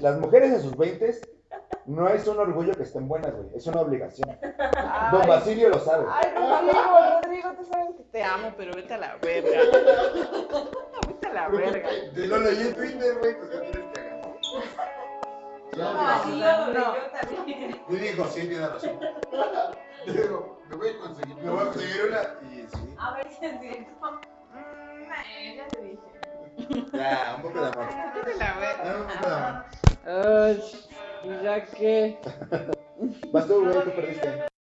las mujeres en sus 20 no es un orgullo que estén buenas, güey, es una obligación. Don Basilio lo sabe. Ay, Rodrigo, tú sabes que te amo, pero vete a la verga. Vete a la verga. Te lo leí en Twitter, güey, pues ¿qué quieres que haga? No, yo también. Y dijo, sí, tiene razón. Digo, me voy a conseguir una y sí. A ver si es cierto. Ya te dije. Ya, un poco de amor. Vete a la verga. Un poco de amor. Ay, ya que. Vas tú, güey, tú perdiste.